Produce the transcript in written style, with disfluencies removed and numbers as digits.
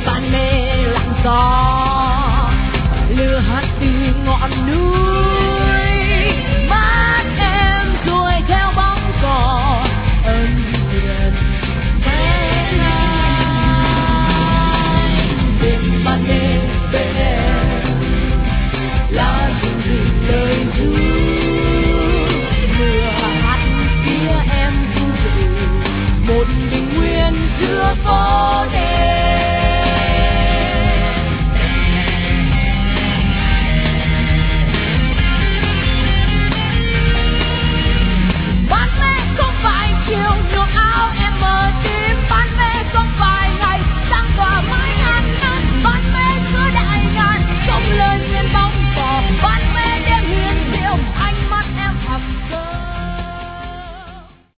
ban mê lặng gió lửa hát từ ngọn núi mắt em rồi theo bóng cỏ ân hiền thế này bên ban mê bên em là rừng rừng lời ru lửa hát phía em ru rừng một bình nguyên giữa phố.